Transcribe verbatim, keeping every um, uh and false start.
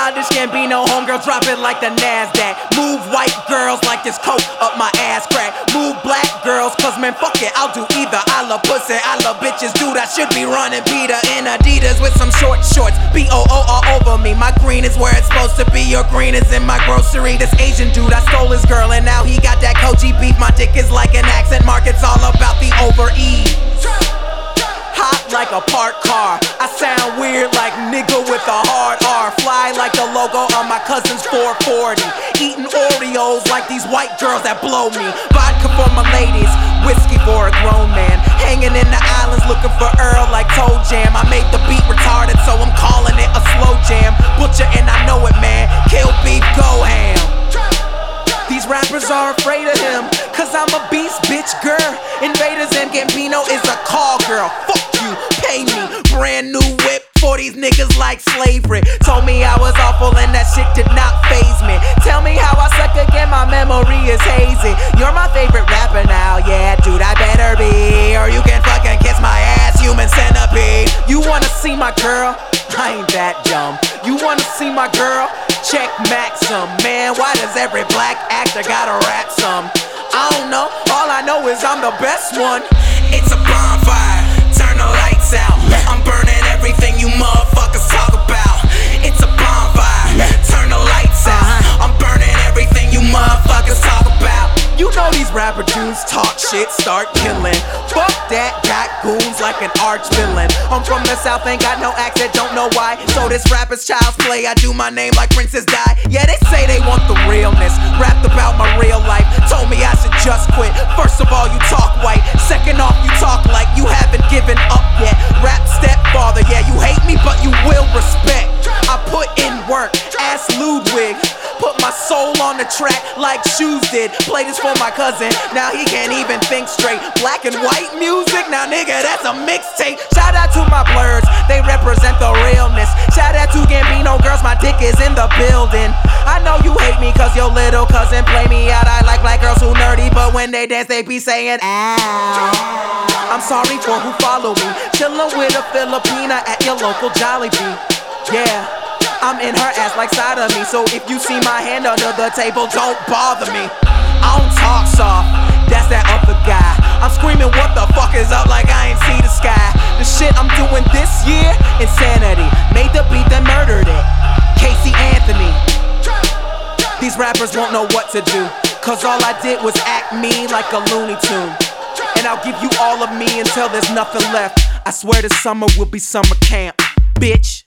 Childish Gambino, homegirl, drop it like the NASDAQ. Move white girls like this coke up my ass crack. Move black girls, cause man, fuck it, I'll do either. I love pussy, I love bitches, dude, I should be running Peter in Adidas with some short shorts. B O O all over me, my green is where it's supposed to be. Your green is in my grocery. This Asian dude, I stole his girl and now he got that Koji beef. My dick is like an accent mark, it's all about the over-E. Hot like a parked car, I sound weird like nigga with a hard R. Fly like the logo on my cousin's four forty. Eating Oreos like these white girls that blow me. Vodka for my ladies, whiskey for a grown man. Hanging in the islands looking for Earl like Toe Jam. I made the beat retarded so I'm calling it a slow jam. Butcher and I know it, man, kill beef, go ham. These rappers are afraid of him, cause I'm a beast, bitch, girl. Invaders and Gambino is a call girl. Fuck you, pay me. Brand new whip for these niggas like slavery. Told me I was awful and that shit did not faze me. Tell me how I suck again, my memory is hazy. You're my favorite rapper now, yeah, dude, I better be. Or you can fucking kiss my ass, human centipede. You wanna see my girl? I ain't that dumb. You wanna see my girl? Check Maxim, man, why does every black actor gotta rap some? I don't know, all I know is I'm the best one. It's a bonfire, turn the lights out. I'm burning everything you motherfuckers talk about. It's a bonfire, turn the lights out. I'm burning everything you motherfuckers talk about. You know these rapper dudes talk shit, start killing. Fuck that, got goons like an arch villain. I'm from the south, ain't got no accent, don't know why. So this rapper's child's play, I do my name like Princess Di. Yeah, they say they want the realness, rapped about my real life. Told me I should just quit. First of all, you talk white. Second off, you talk like you haven't given up yet. Rap stepfather, yeah, you hate me, but you will respect. I put in work, ask Ludwig. Put my soul on the track like Shoes did. Play this for my cousin, now he can't even think straight. Black and white music, now nigga, that's a mixtape. Shout out to my blurs, they represent the realness. Shout out to Gambino, girls, my dick is in the building. I know you hate me cause your little cousin play me out. I like black girls who nerdy, but when they dance they be saying ow. I'm sorry for who follow me, chillin' with a Filipina at your local Jollibee. Yeah, I'm in her ass like side of me, so if you see my hand under the table, don't bother me. I don't talk soft, that's that other guy. I'm screaming what the fuck is up like I ain't see the sky. The shit I'm doing this year, insanity. Made the beat that murdered it, Casey Anthony. These rappers won't know what to do, cause all I did was act me like a Looney Tune. And I'll give you all of me until there's nothing left. I swear this summer will be summer camp, bitch.